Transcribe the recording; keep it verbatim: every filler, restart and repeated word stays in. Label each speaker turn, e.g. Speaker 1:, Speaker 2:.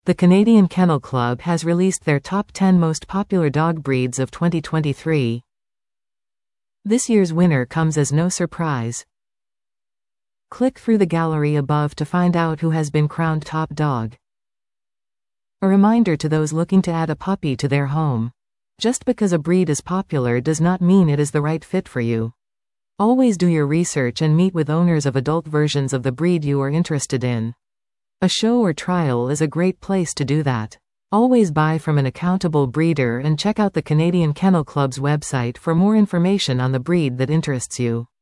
Speaker 1: The Canadian Kennel Club has released their top ten most popular dog breeds of twenty twenty-three. This year's winner comes as no surprise. Click through the gallery above to find out who has been crowned top dog. A reminder to those looking to add a puppy to their home. Just because a breed is popular does not mean it is the right fit for you. Always do your research and meet with owners of adult versions of the breed you are interested in. A show or trial is a great place to do that. Always buy from an accountable breeder and check out the Canadian Kennel Club's website for more information on the breed that interests you.